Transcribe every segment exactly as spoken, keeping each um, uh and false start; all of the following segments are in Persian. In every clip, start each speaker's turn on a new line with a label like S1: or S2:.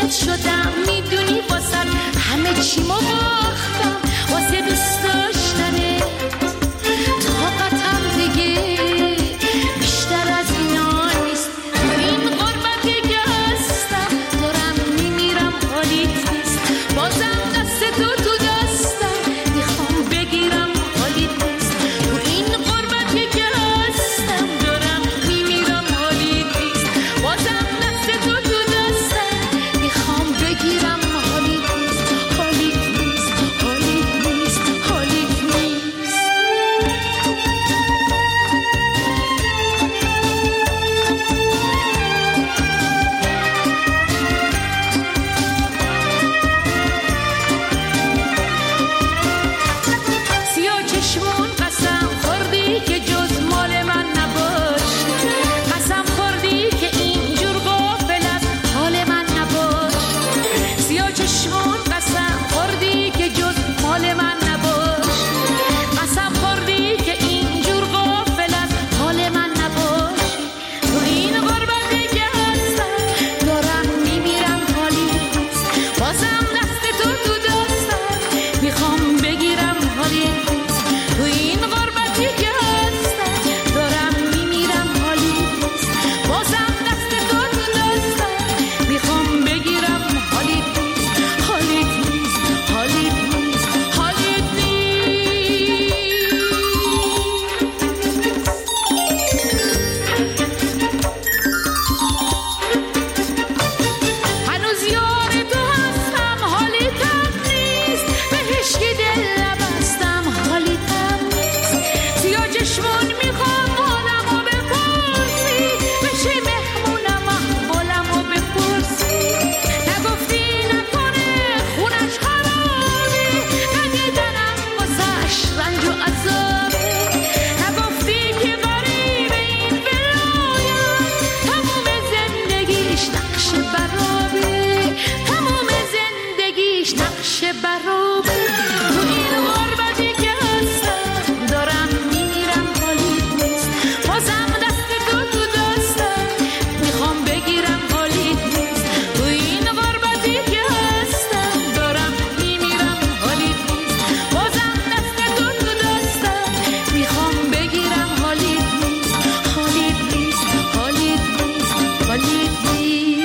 S1: جونت شدم میدونی واسه همه چی ما باختم واسه دوست داشتنه طاقتم دیگه بیشتر از اینا نیست تو این غربتی که هستم دارم میمیرم حالیت نیست بازم دست تو تو دستم میخوام بگیرم حالیت نیست تو این غربتی که هستم دارم میمیرم حالیت نیست بازم دست تو تو دستم میخوام بگیرم حالیت نیست حالیت نیست حالیت نیست حالیت نیست سیاه چشمون قسم خوردی که جز مال من نباشی قسم خوردی که اینجور غافل از حال من نباشی سیاه چشمون قسم خوردی که جز مال من نباشی قسم خوردی که اینجور غافل از حال من نباشی تو این غربتی که هستم دارم میمیرم حالیت نیست بازم دست تو تو دستم میخوام بگیرم حالیت نیست تو این غربتی که هستم دارم میمیرم حالیت نیست بازم دست تو تو دستم میخوام بگیرم حالیت نیست حالیت نیست حالیت نیست حالیت هنوز یار تو هستم حالیتم نیست به هیچکی دل نبستم حالیتم نیست سیاه چشمون میخوام حالمو بپرسی بشی مهمونم احوالمو بپرسی نگفتی نکنه خونش خرابه ندیدنم واسش رنج و عذابه نگفتی که غریب این ولایم تموم زندگیش نقش برابه تموم زندگیش نقش برابه تو این غربتی که هستم دارم میمیرم حالیت نیست بازم دست تو تو دستم میخوام بگیرم حالیت نیست تو این غربتی که هستم دارم میمیرم حالیت نیست بازم دست تو تو دستم میخوام بگیرم حالیت نیست حالیت نیست حالیت نیست حالیت نیست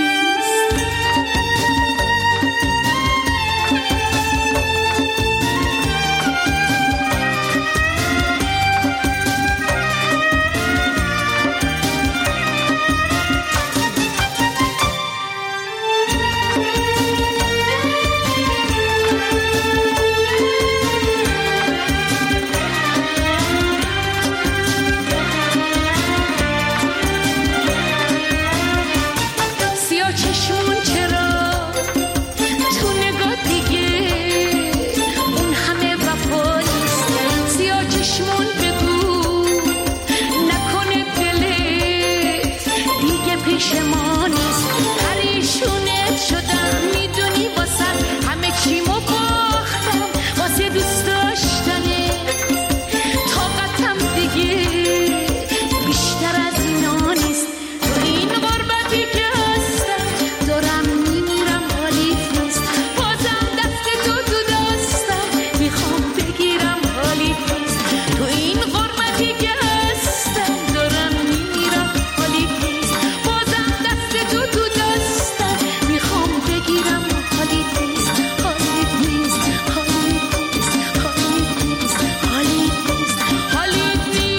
S1: سیاه چشمون چرا تو نگاه دیگه اون همه وفا نیست سیاه چشمون بگو نکنه دلت دیگه پیش ما نیست پریشونت شدم میدونی واسه همه چی ما باختم واسه دوست داشتنه طاقتم دیگه بیشتر از اینا نیست تو این غربتی که هستم دارم میمیرم حالیت نیست بازم دست تو تو دستم میخوام بگیرم حالیت نیست تو این غربتی که هستم دارم میمیرم حالیت نیست بازم دست تو تو دستم میخوام بگیرم حالیت نیست حالیت نیست حالیت نیست حالیت نیست حالیت نیست حالیت نیست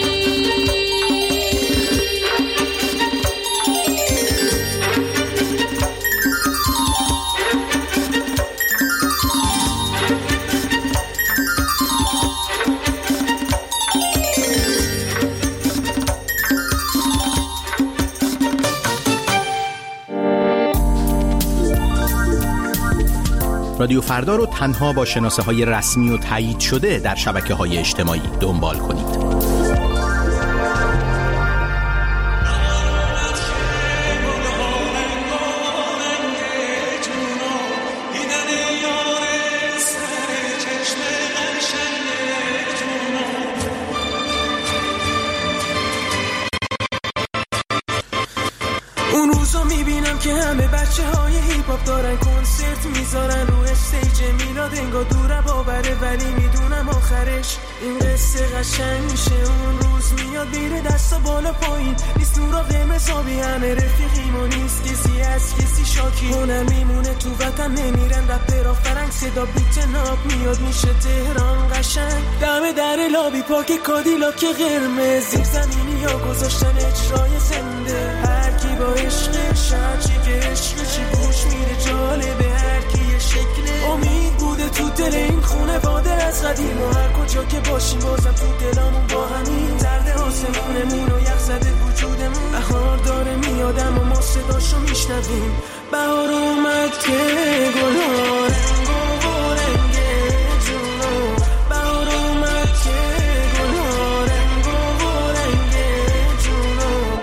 S2: رادیو فردا رو تنها با شناسه های رسمی و تایید شده در شبکه های اجتماعی دنبال کنید.
S3: اون روزو میبینم که همه بچه های هیپ هاپ دارن کنسرت میذارن رو استیج میلاد، انگار دوره باوره ولی میدونم آخرش این قصه قشنگ میشه. اون روز میاد میره دستا بالا پایین، نیست نورا قرمز آبی، همه رفیقیم و نیست کسی از کسی شاکی. اونم میمونه تو وطن نمیرن رپرها فرنگ، صدا بیت ناب میاد میشه تهران قشنگ. دم در لابی پاک کادیلاک قرمز، زیر زمینی ها گذاشتن اجرای زنده. هر کی با عشقش هرچی که عشقشی گوش میره جالبه، هر کی یه شکل امید بوده تو دل این خونه واده از قدیم. و هر کجا که باشیم بازم تو دلامون با همین زرد آسمونمون و یخ زده وجودمون. بهار داره میادم و ما صداشو میشنویم. بهار اومد که گلها رنگ و رنگه جونو، بهار اومد که گلها رنگ و رنگه جونو.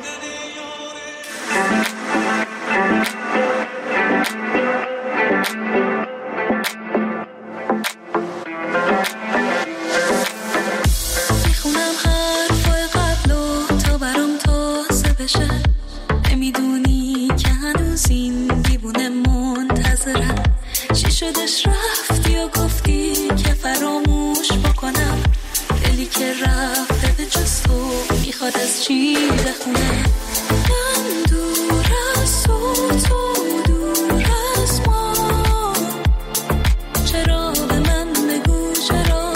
S1: میخونم حرفای قبل و تا برام تازه بشه، نمیدونی که هنوز این دیوونه منتظرم. چی شدش رفتی و گفتی که فراموش بکنم، دلی که رفته به جز تو میخواد از چی بخونه. من دور از تو، تو دور از ما، چرا به من بگو چرا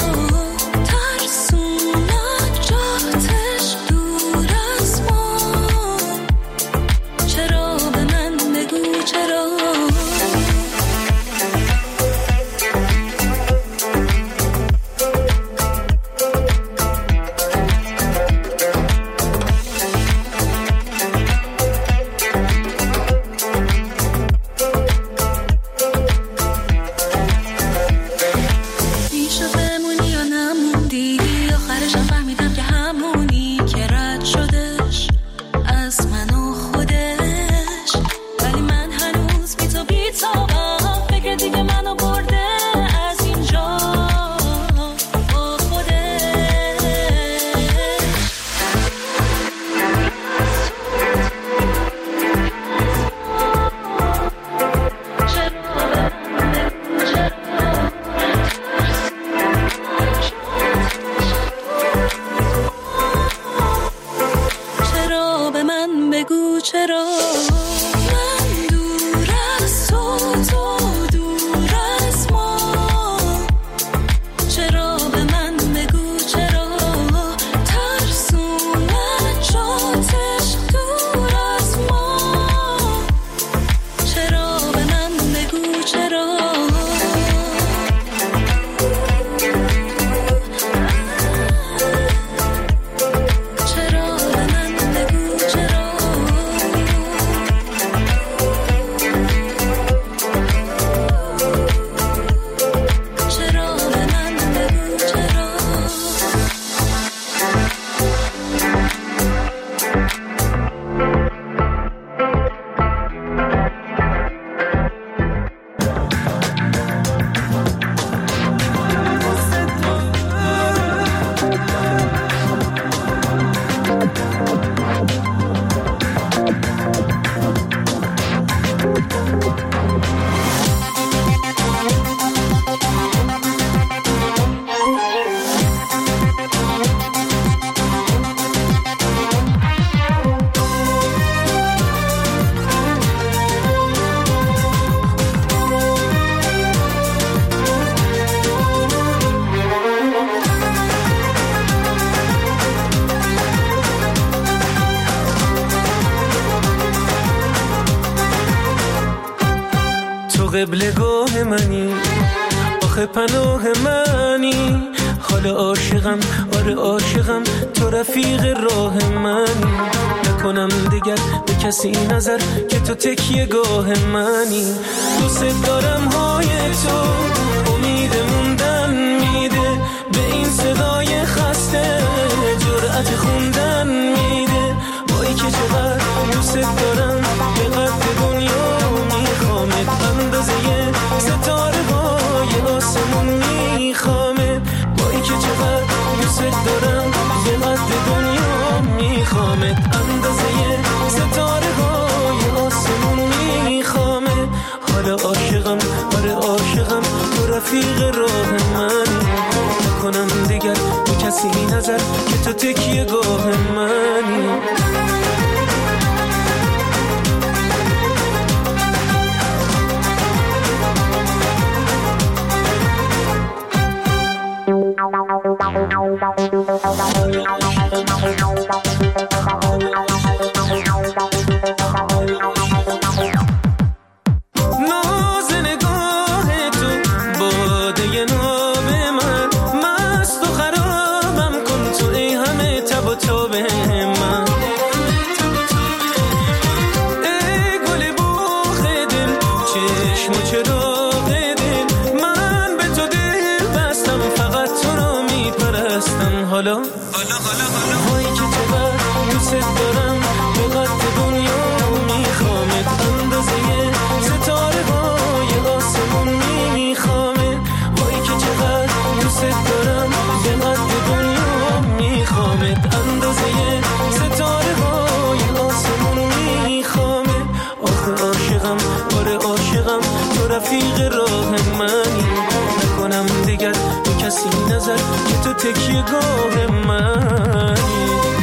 S1: ترسونم جاتش دور از ما، چرا به من بگو چرا.
S3: قبلگاه منی، آخه پناه منی، حال عاشقم، آره عاشقم، تو رفیق راه منی. نکنم دیگر به کسی نظر که تو تکیه گاه منی. دوست دارم های تو امید موندن میده، به این صدای خسته جرأت خوندن میده. وای که چقدر دوست دارم، به قد دنیا میخوامت، اندازه ستاره های آسمون میخوامت. وای که چقدر دوست دارم، به قد دنیا میخوامت، اندازه ستاره های رفیق راه منی، نکنم دیگر به کسی نظر که تو تکیه گاه منی. ناز نگاه تو باده ناب من، مست و خرابم کن تو ای همه تب و تاب من. ای گل بوخ دل چشم و چراغ دل، من به تو دل بستم فقط تو رو میپرستم. حالا وای که چقدر دوست دارم، به قد دنیا میخوامت، اندازه ستاره های آسمون میخوامت. وای که چقدر دوست دارم، به قد دنیا میخوامت، اندازه ستاره های آسمون میخوامت. آخه عاشقم، آره عاشقم، تو رفیق راه منی، نکنم دیگر به کسی نظر که تو تکیه گاه منی.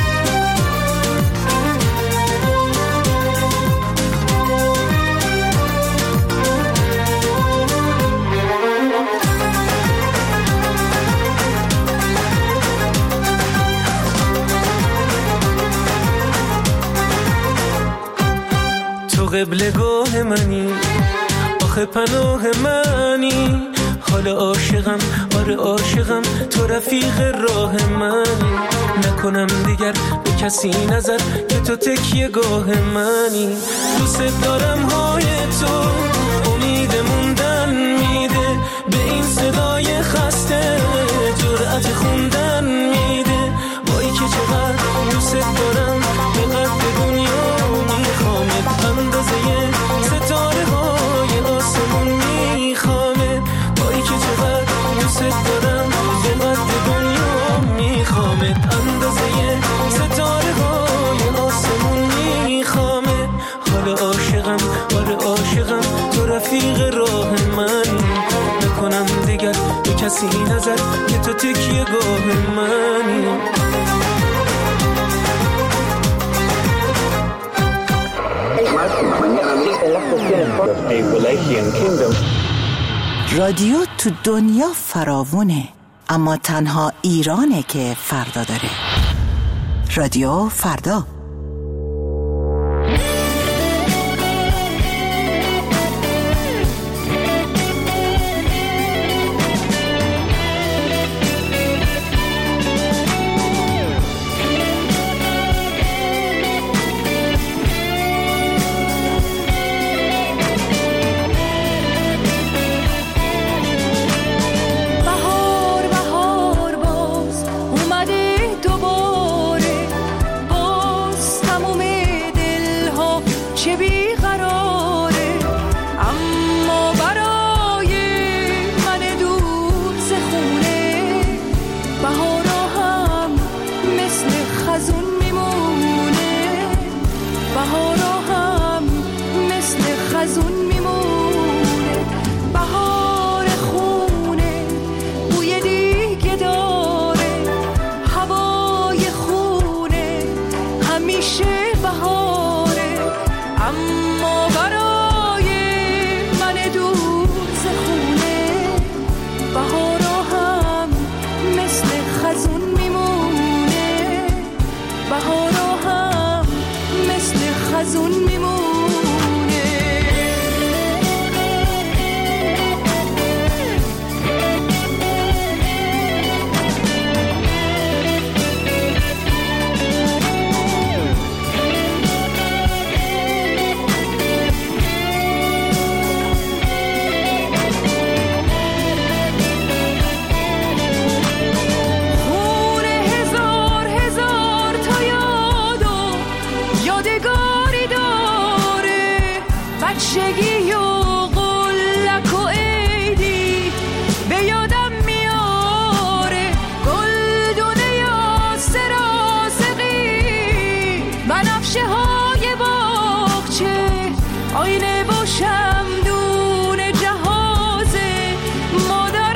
S3: تو قبلگاه منی، آخه پناه منی. حالا عاشقم، آره عاشقم، تو رفیق راه منی، نکنم دیگر به کسی نظر که تو تکیه گاه منی. دوست دارم های تو امید موندن میده، به این صدای خسته جرأت خوندن میده. وای که چقدر دوست دارم، به قد دنیا میخوامت، اندازه ستاره های آسمون میخوامت. وای که چقدر دوست دارم، به قد دنیا میخوامت، اندازه ستاره های آسمون میخوامت. حالا عاشقم، آره عاشقم، تو رفیق راه منی، نکنم دیگر به کسی نظر که تو تکیه گاه منی.
S4: رادیو تو دنیا فراوونه، اما تنها ایرانه که فردا داره. رادیو فردا.
S1: آینه باشم دون جهازه، مادر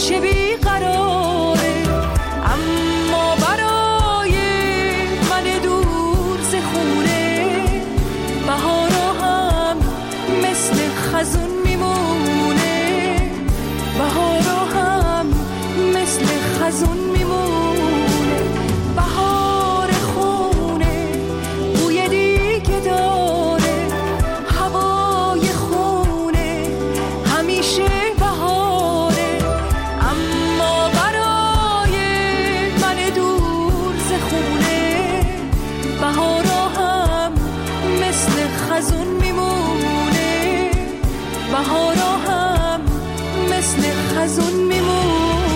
S1: چه بیقراره، اما برای من دور ز خونه بهارا هم مثل خزون میمونه، بهارا هم مثل خزون میمونه. بهار خونه بوی دیگه داره، هوای خونه همیشه بهاره، اما برای من دور ز خونه بهارا هم مثل خزون میمونه، بهارا هم مثل خزون میمونه.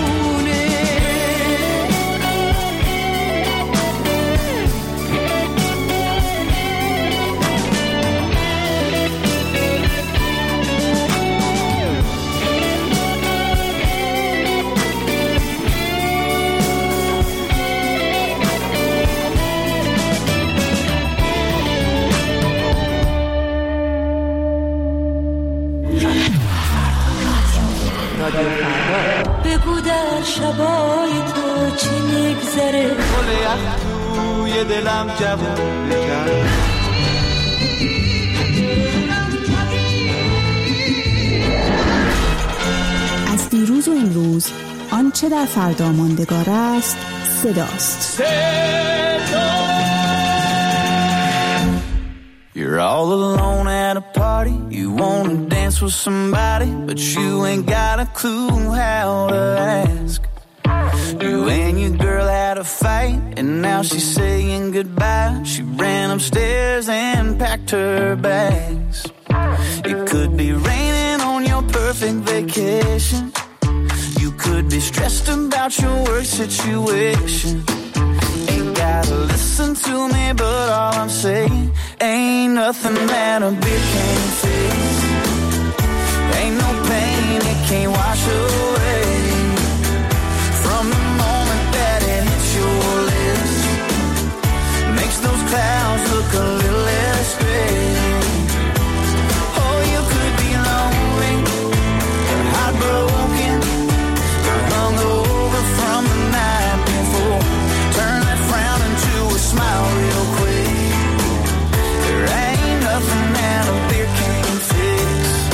S1: بگو در شبای تو چی میگذره،
S3: گل یخ توی دلم جوون کرد.
S5: از دیروز و امروز آنچه در فردا ماندگار است صداست.
S6: You're all alone at a party, you wanna dance with somebody, but you ain't got a clue how to ask. You and your girl had a fight, and now she's saying goodbye. She ran upstairs and packed her bags. It could be raining on your perfect vacation. You could be stressed about your work situation. Ain't gotta listen to me, but all I'm saying ain't nothing that a beer can't fix. Ain't no pain it can't wash away. From the moment that it hits your lips, makes those clouds look a little less gray. Oh, you could be lonely, or heartbroken, or hungover from the night before. Turn that frown into a smile real quick. There ain't nothing that a beer can't fix.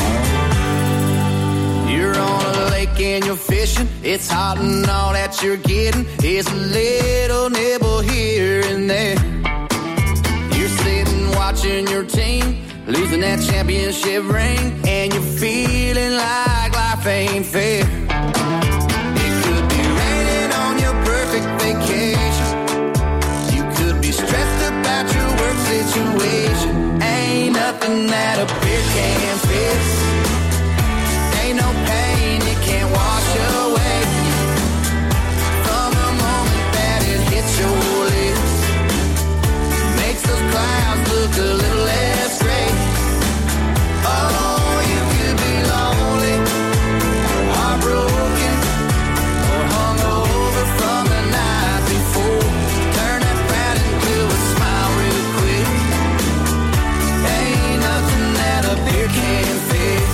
S6: You're on a lake and you're fishing. It's hot and all that you're getting is a little nibble here and there. You're sitting watching your team losing that championship ring, and you're feeling like life ain't fair. It could be raining on your perfect vacation. You could be stressed about your work situation. Ain't nothing that a beer can't fix. Ain't no pain it can't wash away. From the moment that it hits your lips, makes those clouds look a little less gray. Oh, you could be lonely, heartbroken, or hungover from the night before. Turn that frown into a smile real quick. Ain't nothing that a beer can't fix.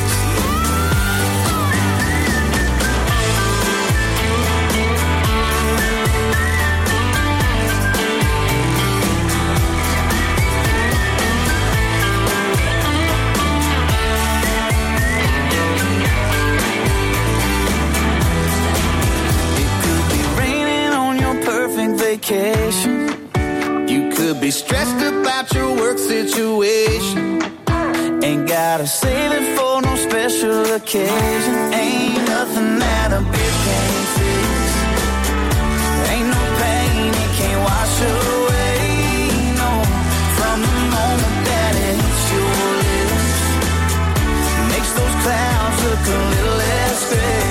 S6: Vacation. You could be stressed about your work situation. Ain't gotta save it for no special occasion. Ain't nothing that a beer can't fix. Ain't no pain it can't wash away. No, from the moment that it hits your lips, makes those clouds look a little less gray.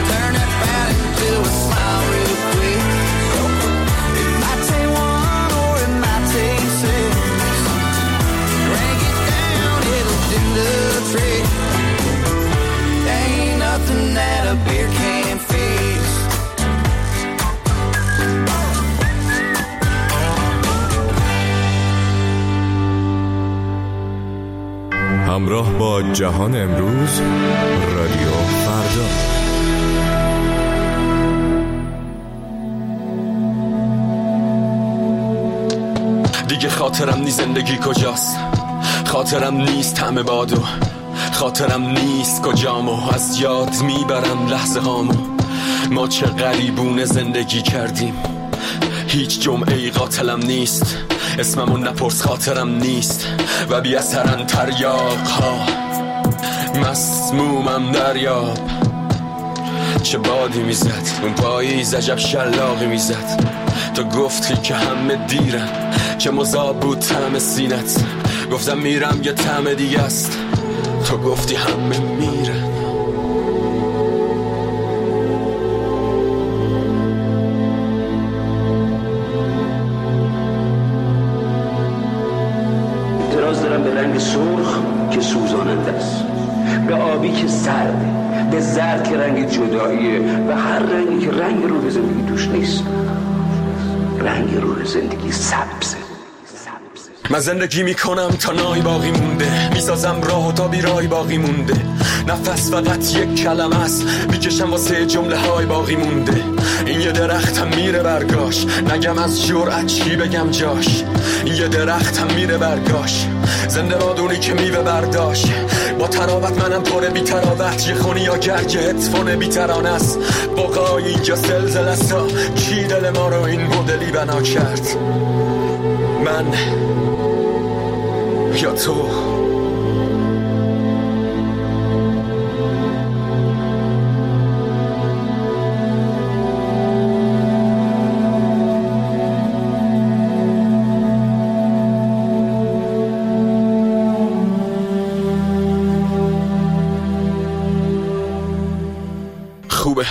S6: Or
S7: همراه با جهان امروز، رادیو فردا.
S8: دیگه خاطرم نی زندگی کجاست، خاطرم نیست طعم بادو، خاطرم نیست کجامو، از یاد میبرم لحظه هامو. ما چه غریبونه زندگی کردیم، هیچ جمعه‌ای قاتلم نیست، اسممو نپرس خاطرم نیست و بی اثرن تریاق ها، مسمومم دریاب. چه بادی میزد اون پاییز، عجب شلاقی میزد. تو گفتی که همه دیرن، چه مذاب بود طعم سینت. گفتم میرم یه طعم دیگه است، تو گفتی همه میرن.
S9: اعتراض دارم به رنگ سرخ که سوزاننده است، به آبی که سرده، به زرد که رنگ جداییه، و هر رنگی که رنگ روح زندگی توش نیست. رنگ روح زندگی سبزه.
S8: من زندگی میکنم تا نای باقی مونده، میسازم راه و تا بیرای باقی مونده. نفس فقط یک کلمه است، میکشم واسه جمله های باقی مونده. این یه درختم میره برگاش، نگم از جرأت چی بگم جاش. این یه درختم میره برگاش، زنده بادونی که میوه برداشت. با تراوت منم پر بی تراوت، یه خونی یا گرگ هتفون بی ترانه است. بقای اینجا زلزله است، کی دل ما رو این مدلی بنا کرد؟ من یا تو؟ خوبه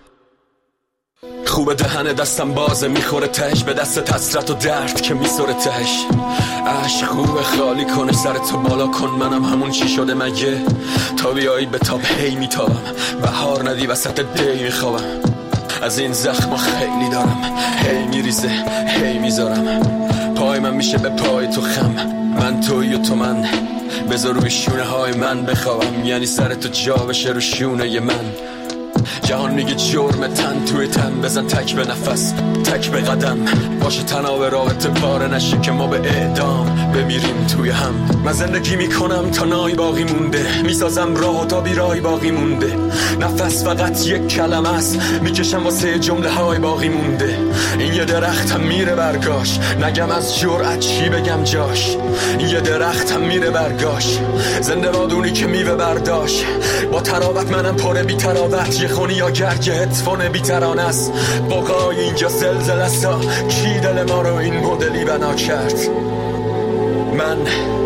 S8: خوبه دهن دستم بازه، میخوره تهش به دست حسرت و درد که میسوره تهش. عشق خوبه خالی کنه سرتو بالا کن، منم همون چی شده مگه؟ تا بیایی به تاب هی میتابم، بهار ندی وسط دی میخوابم. از این زخم خیلی دارم، هی میریزه هی میذارم. پای من میشه به پای تو خم، من توی و تو من. بذار روی شونه های من بخوابم، یعنی سرتو جا بشه رو شونه من. جهان میگه جرم تن توی تن، بزن تک به نفس تک به قدم. باشه تناب رابطه پاره نشه که ما به اعدام بمیریم توی هم. من زندگی میکنم تا نای باقی مونده، میسازم راه و تا بیرای باقی مونده. نفس فقط یک کلمه است، میکشم واسه جمله های باقی مونده. این یه درختم میره برگاش، نگم از جرأت چی بگم جاش. این یه درختم میره برگاش، زنده بادونی که میوه برداشت. با تراوت منم پر بی تراوت، یه خونی یا گرگ هتفون بی ترانه است. بقای اینجا زلزله است، کی دل ما رو این مدلی بنا کرد؟ من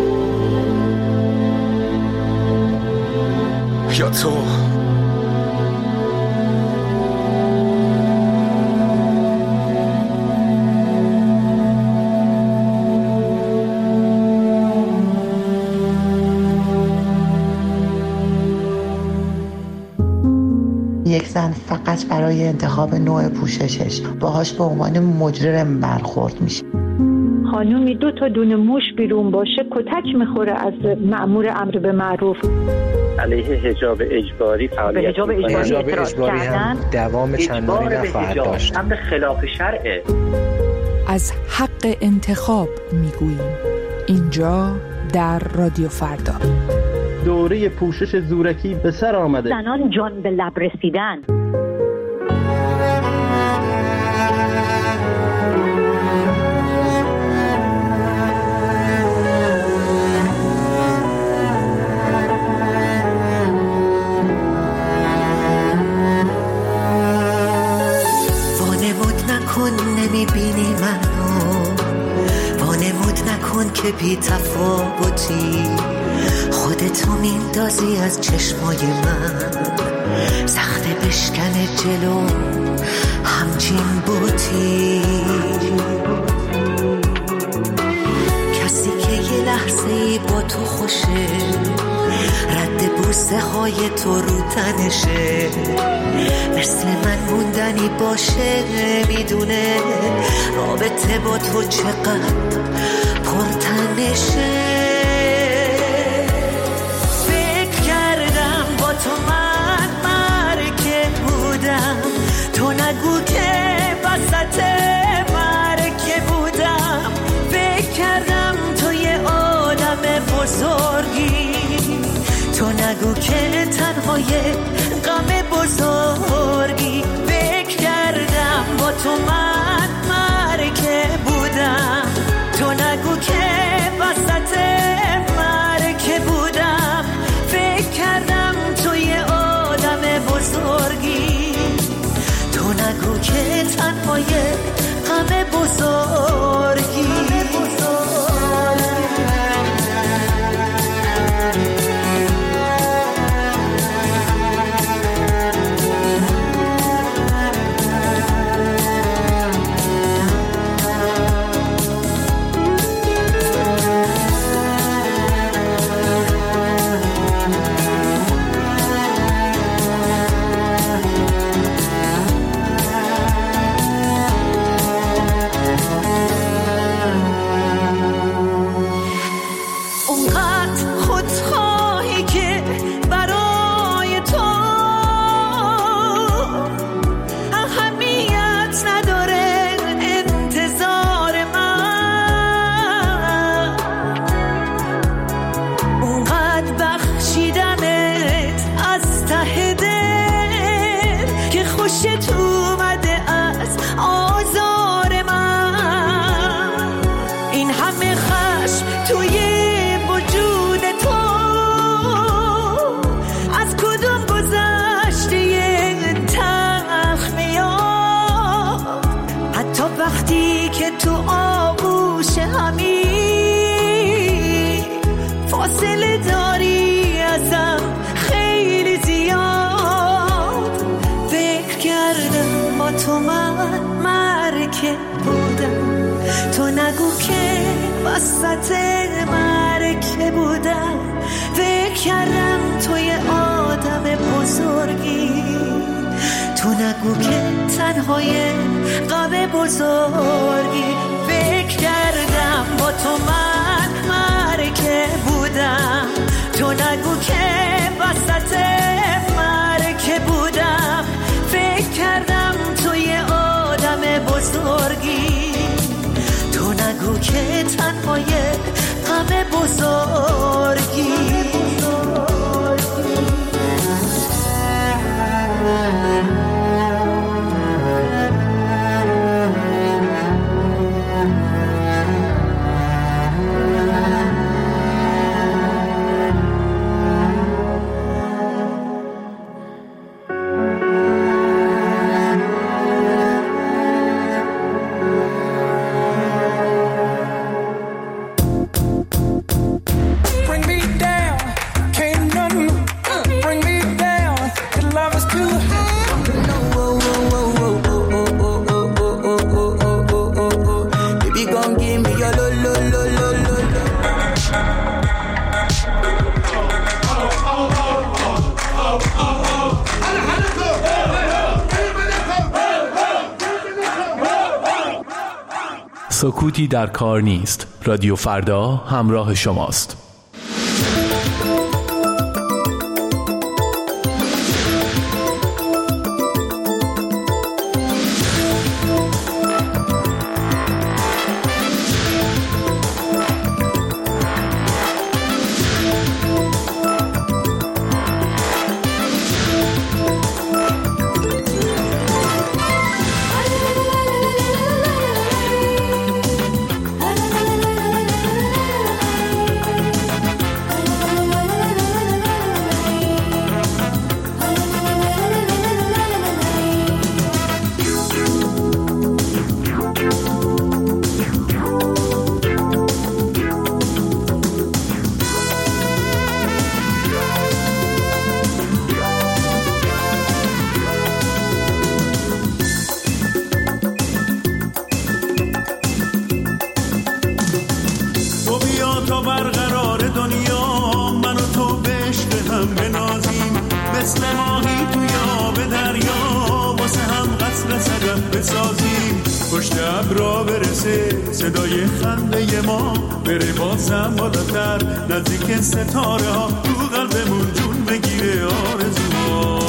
S8: یا تو؟
S10: یک زن فقط برای انتخاب نوع پوششش باهاش به عنوان مجرم برخورد میشه.
S11: خانومی دو تا دونه موش بیرون باشه کتک میخوره از مأمور امر به معروف.
S12: علیه حجاب اجباری فعالیت
S11: حجاب اجباری,
S12: حجاب
S11: اجباری هم
S12: دوام چندانی نخواهد داشت. امر خلاف شرعه.
S13: از حق انتخاب میگوییم اینجا در رادیو فردا.
S14: دوره پوشش زورکی به سر آمده.
S11: زنان جان به لب رسیدن.
S15: وانمود نکن نمیبینی منو، وانمود نکن که بی تفاوتی. خودتو میندازی از چشمای من، سخته بشکنه جلو همچین بوتی. کسی که یه لحظه ای با تو خوشه، رد بوسه های تو رو تنشه. مثل من موندنی باشه، میدونه رابطه با تو چقدر پرتنشه. توی وجود تو از کدوم گذشته تلخ میاد، حتی وقتی که تو آغوش همی فاصله داری ازم خیلی زیاد. فکر کردم با تو من مرکه بودم، تو نگو که وسط مرکه بودم. فکر کردم توی آدم بزرگی، تو نگو که تنهای غم بزرگی. فکر کردم با تو من مرکه بودم، تو نگو که وسط مرکه بودم. فکر کردم توی آدم بزرگی، تو نگو که تنهای غم بزرگی.
S2: سکوتی در کار نیست. رادیو فردا همراه شماست.
S3: صدای خنده ما بره بازم بالاتر، نزدیک ستاره ها تو قلبمون جون بگیره آرزوها.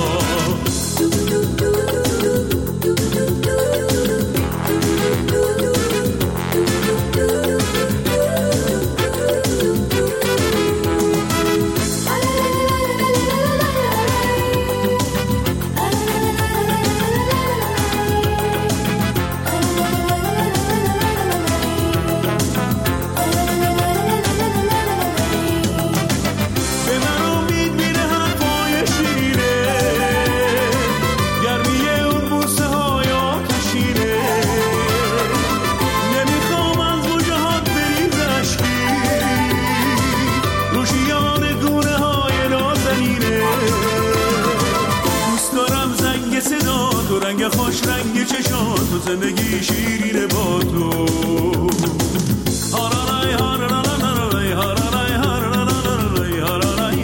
S3: خوش رنگ چشات تو زندگی شیرینه با تو. هارالای هارالای هارالای هارالای هارالای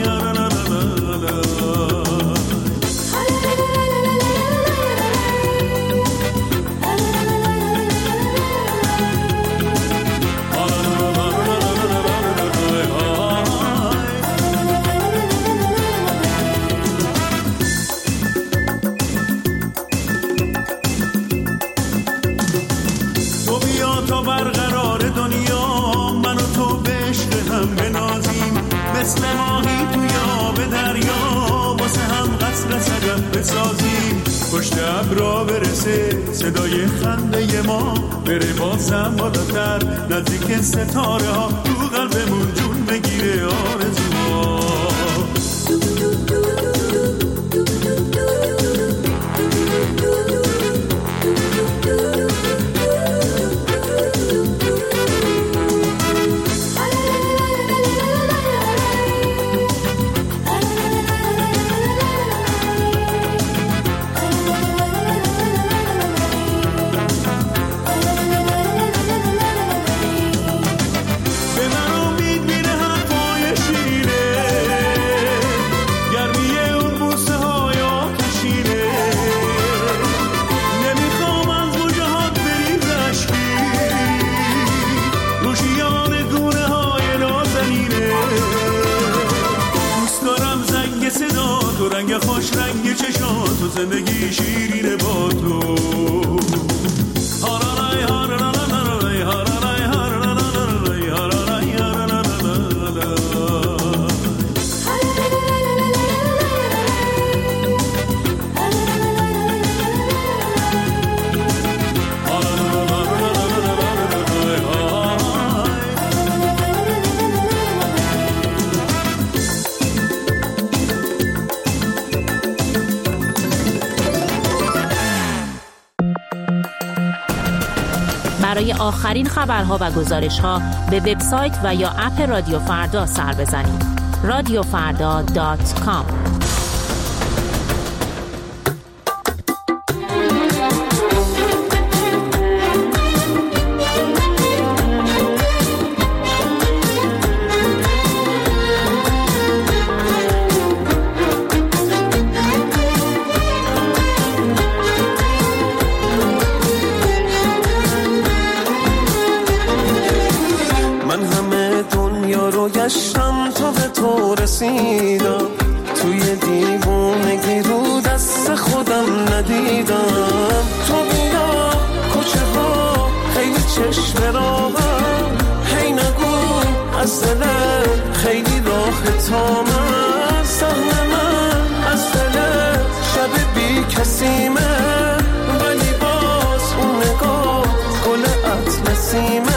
S16: صدای خنده ما بره بازم بالاتر، نزدیک ستاره ها تو قلبمون جون بگیره آرزوها. خوش رنگ چشات و زندگی شیرینه با تو. هارالای هارالای هارالای هارالای هارالای هارالای.
S17: برای آخرین خبرها و گزارش‌ها به وبسایت و یا اپ رادیو فردا سر بزنید. رادیو فردا دات کام.
S3: گشتم تا به تو رسیدم، توی دیوونگی رو دست خودم ندیدم. تو بیا کوچه ها خیلی چشم راهم، هی نگو از دلت خیلی راه تا من. سهم من از دلت شب بی کسیمه، ولی باز اون نگاه گل اطلسیمه.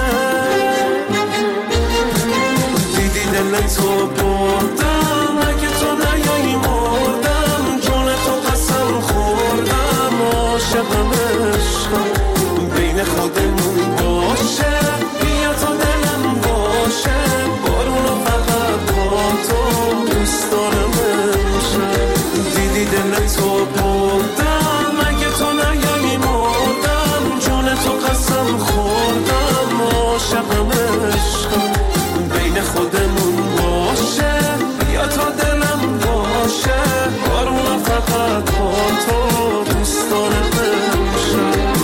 S3: دل تو بردم اگه تو نیایی مردم، جون تو قسم خوردم. عاشقم عشقم بین خودمون باشه، بیا تا دلم باشه. بارونو فقط با تو دوست دارم امشب. دیدی دل تو بردم اگه تو نیایی مردم، جون تو قسم خوردم. عاشقم عشقم بین خودمون باشه، بیا تا دلم باشه. بارون فقط با تو دوست دارم امشب.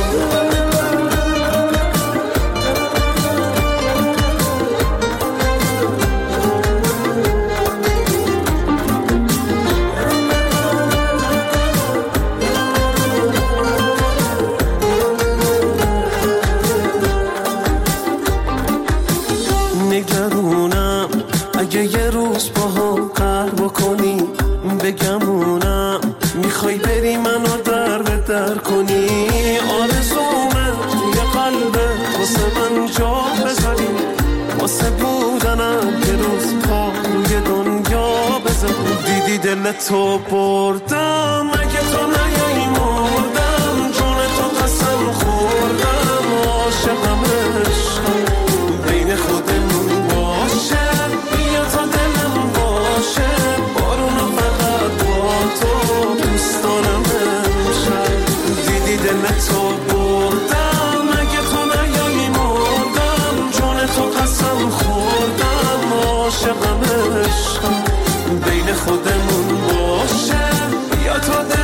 S3: نگرونم اگه یه روز با هم قهر بکنی، بگمونم میخوای بری منو در به در کنی. آرزومه توی قلبت واسه من جا بذاری، واسه بودنم یه روز پا روی دنیا بذاری. دیدی دل تو بردم اگه تو نیایی مردم، جون تو قسم خوردم. عاشقم عشقم بین خودمون باشه، بیا تا دلم باشه. بارونو فقط با تو دوست دارم امشب. دیدی دل تو بردم اگه تو نیایی مردم، جون تو قسم خوردم. عاشقم عشقم بین خودمون باشه، بیا تا دلم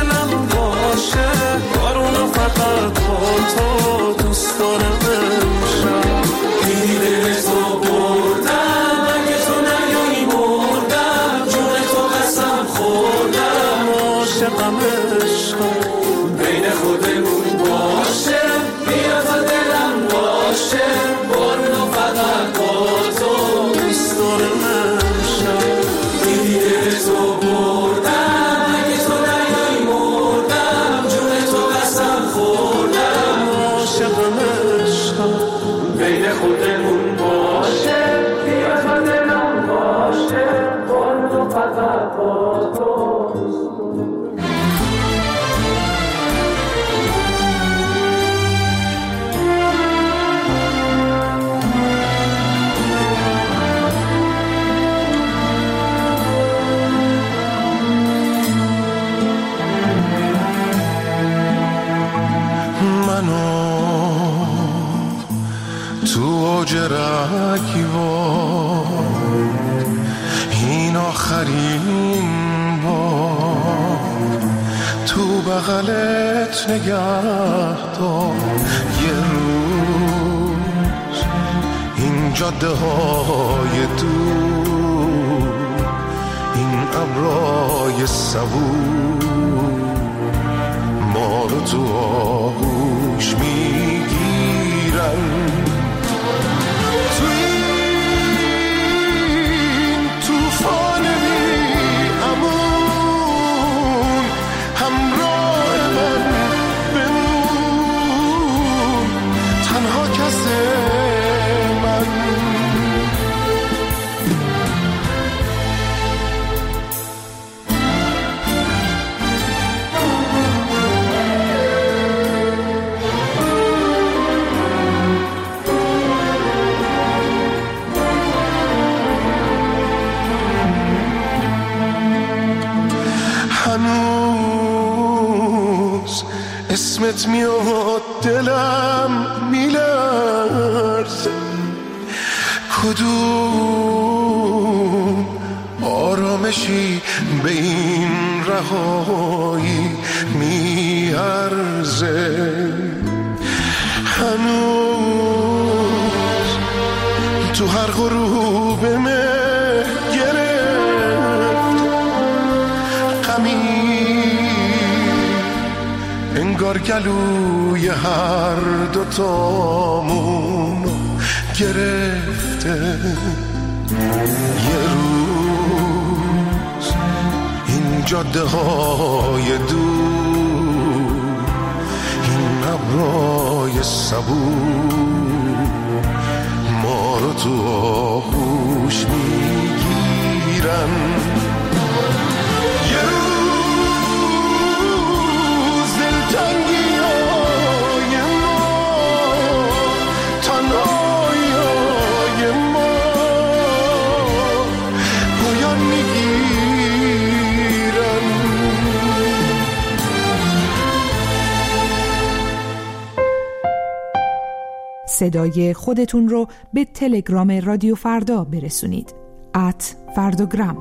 S3: دلمون باشه بیا تا دلم باشه خود و فقط با توست.
S18: رگیوار این آخرین بار تو بغلت نگه دار یه روز این جاده های دور این ابرای صبور ما رو تو آغوش میگیرن اسمت میاد دلم میلرزه کدوم آرامشی به این رهایی میارزه هنوز تو هر غروب مه گرفت غمی انگار گلوی هر دوتامون گرفته یه روز این جاده های دور این ابرای صبور ما رو تو آغوش میگیرن یه روز دلتنگی های ما تنهایی های ما پایان میگیرن.
S13: صدای خودتون رو به تلگرام رادیو فردا برسونید ات فرداگرام.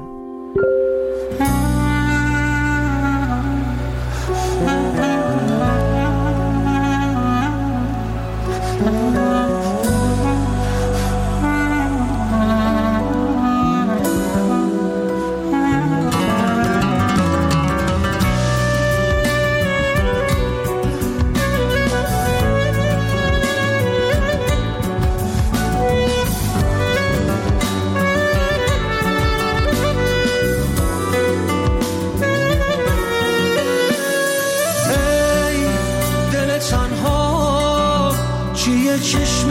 S3: چشم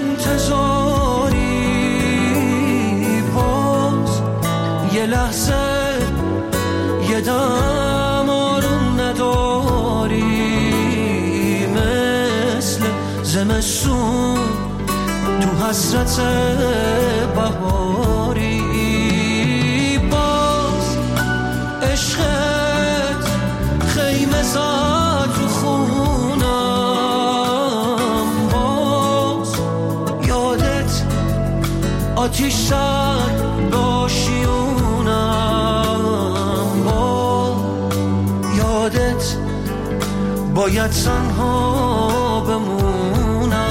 S3: انتظاری باز یه لحظه یه دم آروم نداری مثل زمستون تو حسرت بهاری باز عشقت خیمه زد رو خونم باز یادت آتیش زد باشیونم باز یادت باید تنها بمونم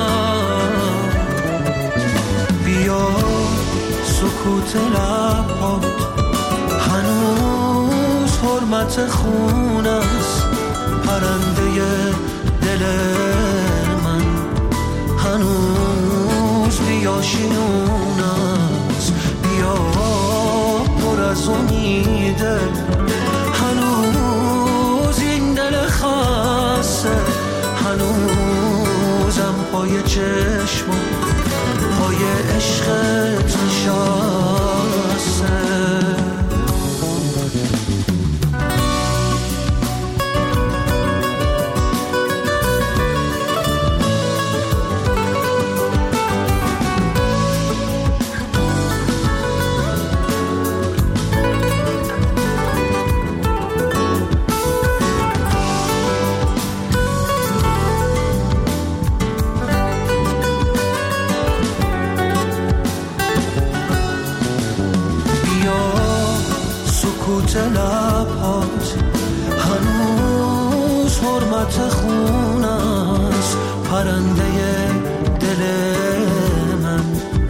S3: بیا سکوت لبات هنوز حرمت خون است پرنده دل من هنوز بیاشیون است بیا پر از امیده هنوز این دل خسته هنوزم پای چشم نوبت خون است پرنده دل من،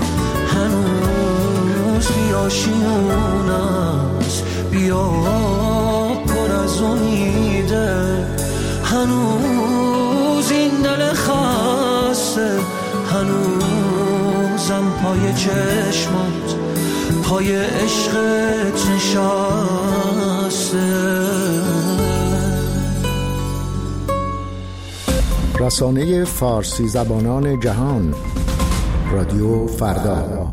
S3: هنوز بیاشیون است بیا پر از امیده، هنوز این دل خسته، هنوزم پای چشمات پای عشقت نشسته.
S19: رسانه فارسی زبانان جهان رادیو فردا.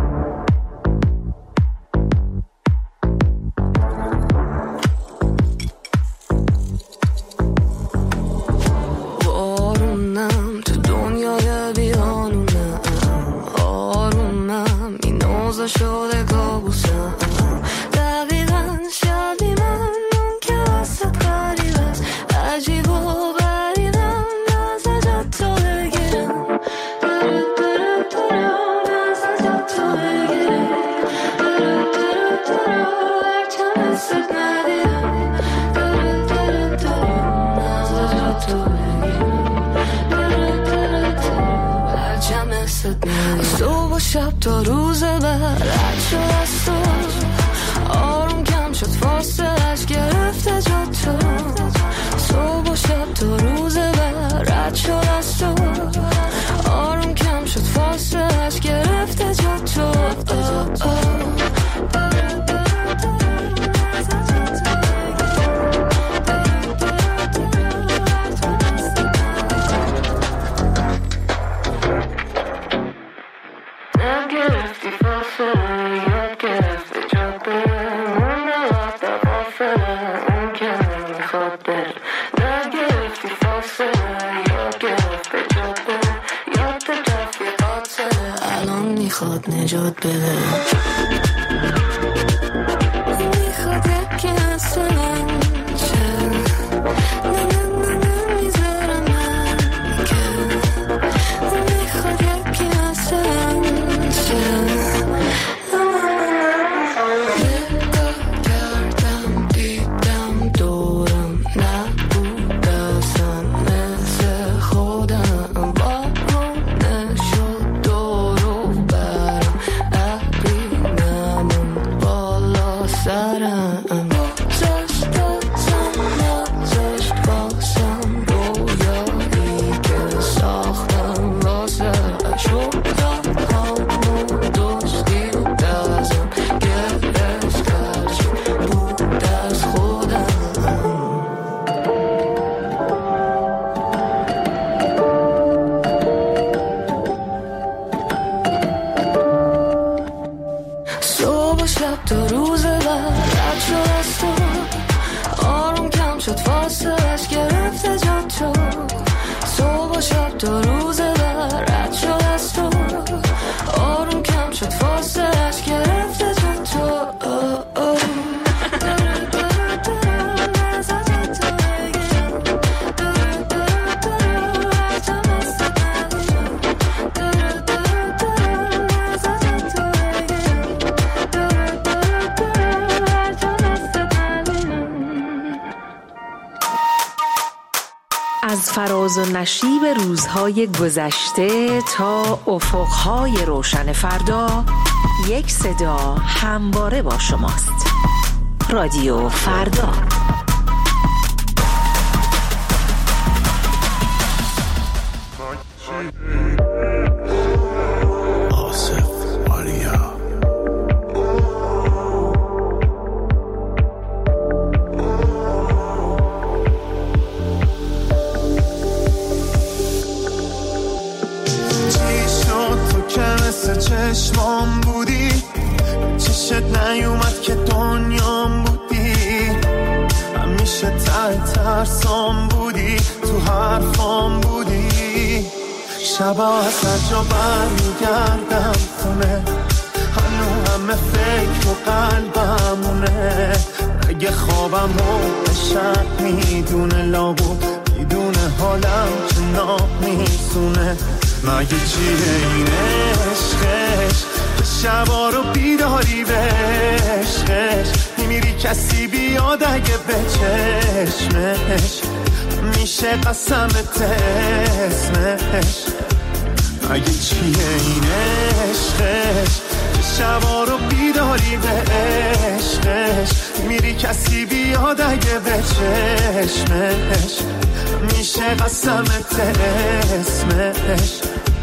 S20: آرومم تو دنیای بیانونم، آرومم این اوضاع شده کابوسم، دقیقا شبیه من اون که واسه غریب است، عجیب و غریبم نازه جا تو بگیرم، داره داره داره نازه جا تو بگیرم، داره داره داره هرچم حست ندیدم، داره داره داره نازه جا تو بگیرم، داره داره داره هرچم حست ندیدم. صبح و شب تا روز بعد رد شد از تو، آروم کم شد فاصلش گرفته جا تو، صبح و شب تا روز بعد رد شد از تو، آروم کم شد فاصلش گرفته جا تو. نگرفتی فاصله یاد گرفته جا بره، مونده وقتا فاصله اون که نمیخواد بره، نگرفتی فاصله یاد گرفته جا بره، یاد رفیقات سره الان میخواد نجات بده، میخواد یکی مثل من شه، نه نه نه نمیذارم من که، میخواد یکی مثل من شه. نگاه کردم دیدم دورم نبود اصلا مثل خودم، بارونه شد دورو برم، ابری نمون بالا سرم، گذاشت ازم نذاشت واسم رویایی که ساختم واسه شد همون دوستی و دزم گرفت هرچی بود از خودم. صبح و شب تا روز بعد رد شد از تو، آروم کم شد فاصلش گرفته جا تو، صبح و شب تا روز بعد رد شد از تو، آروم کم شد فاصلش گرفته جا تو.
S21: از فراز و نشیب روزهای گذشته تا افقهای روشن فردا، یک صدا همواره با شماست. رادیو فردا.
S3: چشمام بودی، چشت نیومد که دنیام بودی، همیشه ته ترسام بودی، تو حرفام بودی، شبا از هر جا برمیگردم خونه، هنو همه فکر و قلبمونه، اگه خوابم رو شب میدونه لابو میدونه حالم چنا میسونه، مگه چیه این عشقش که شبا رو بیداری به عشقش، میمیری کسی بیاد اگه به چشمش،
S16: میشه قسمت اسمش، اگه چیه این عشقش که شبا رو بیداری به عشقش، میری کسی بیاد اگه به چشمش، میشه قسمت اسمش.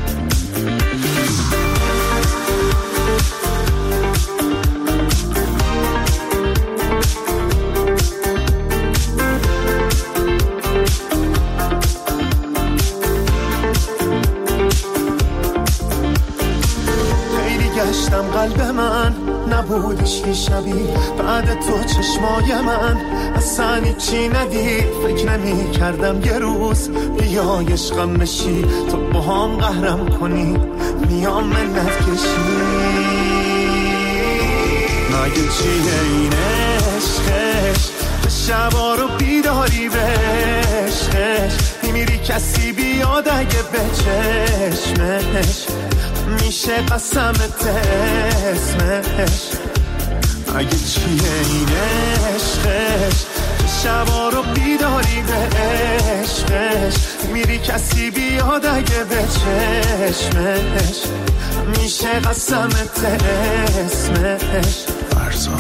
S16: گشتم قلب من نبودش که شبیه بعد تو چشمای من اصلا چی ندید، فکر نمی کردم یه روز بیای عشقم بشی، تو با هم قهرم کنی میام منت کشی، مگه چیه این عشقش که شبا رو بیداری به عشقش، میری کسی بیاد اگه به چشمش، میشه قسمت اسمش، اگه چیه این عشقش که شبا رو بیداری به عشقش، میری کسی بیاد اگه به چشمش، میشه قسمت اسمش. فرزان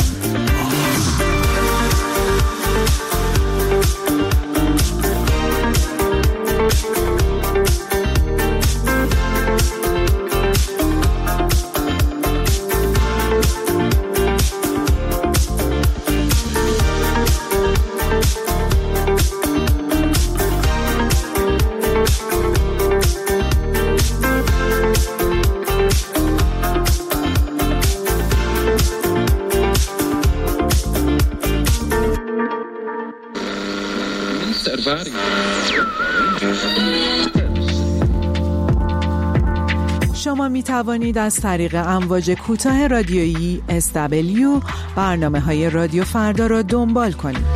S13: شما می توانید از طریق امواج کوتاه رادیویی اس دبلیو برنامه های رادیو فردا را دنبال کنید.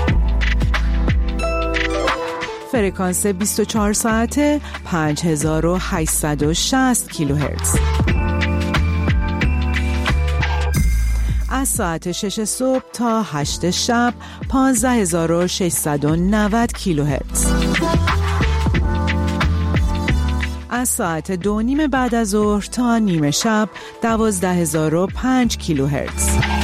S13: فرکانس بیست و چهار ساعته پنج هزار و هشتصد و شصت کیلوهرتز. از ساعت شش صبح تا هشت شب پانزده هزار و ششصد و نود کیلوهرتز. از ساعت دو نیم بعد از ظهر تا نیمه شب دوازده هزار و پنج کیلوهرتز.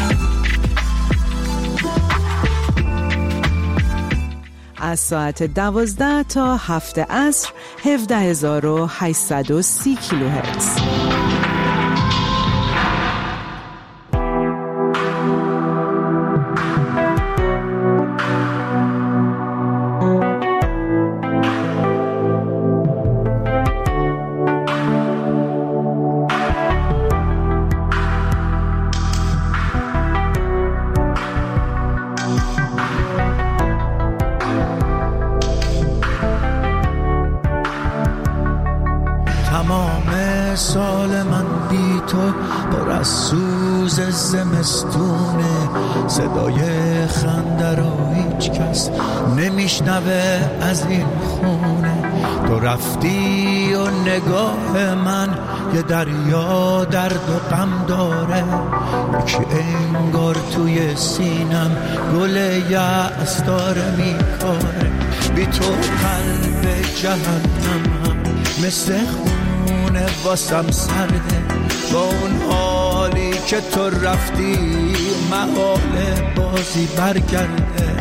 S13: از ساعت دوازده تا هفت عصر هفده هزار و هشتصد و سی کیلوهرتز.
S4: سال من بی تو پر از سوز زمستونه، صدای خنده رو هیچ کس نمیشنوه از این خونه. تو رفتی و نگاه من یه دریا درد و غم داره، یکی انگار توی سینم گل یأس داره میکاره. بی تو قلب جهنمم مثل خونه واسم سرده، با اون حالی که تو رفتی محال بازی برگرده.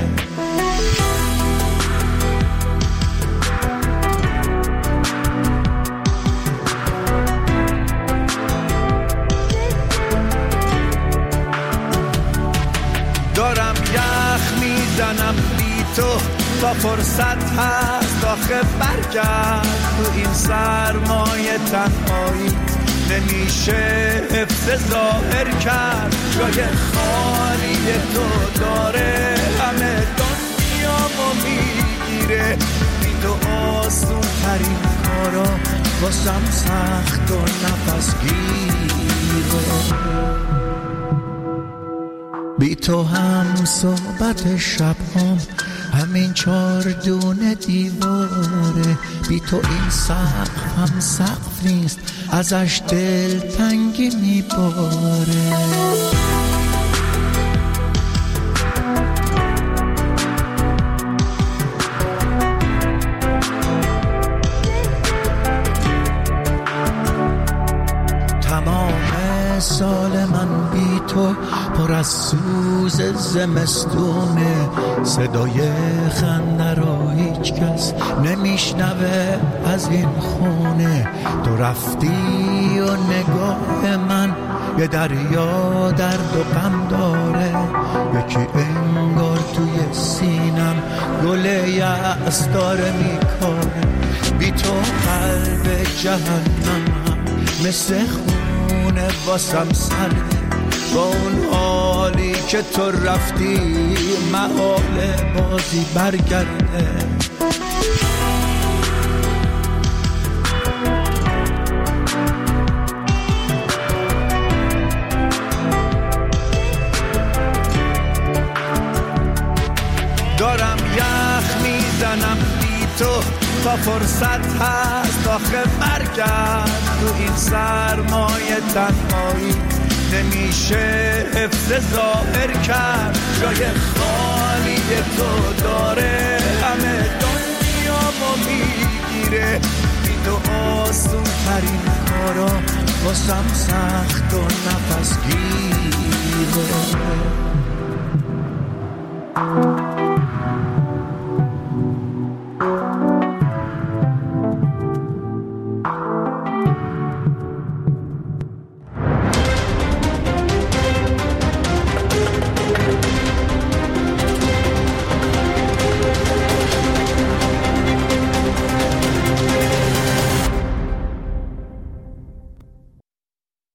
S4: دارم یخ میزنم بی تو تا فرصت هست آخه برگرد. تو این سرمایه تنهایی نمیشه حفظ ظاهر کرد. جای خالی تو داره همه دنیامو میگیره. بی تو آسون ترین کارا واسم سخت و نفس گیره. بی تو هم صحبت شب هم همین چار دونه دیواره. بی تو این سقف هم سقف نیست، ازش دل تنگی میباره. سال من بی تو پر از سوز زمستونه، صدای خنده رو هیچ کس نمیشنوه از این خونه. تو رفتی و نگاه من یه دریا درد و غم داره، یکی انگار توی سینم گل یأس داره میکاره. بی تو قلب جهنم مثل خونه واسم سرده، با اون حالی که تو رفتی محال بازی برگرده. دارم یخ میزنم بی تو تا فرصت هست آخه برگرد. تو این سرمایه تنهایی نمیشه حفظ ظاهر کرد. جای خالی تو داره همه دنیا ما میگیره. بی تو آسون ترین کارا واسم سخت و نفس گیره.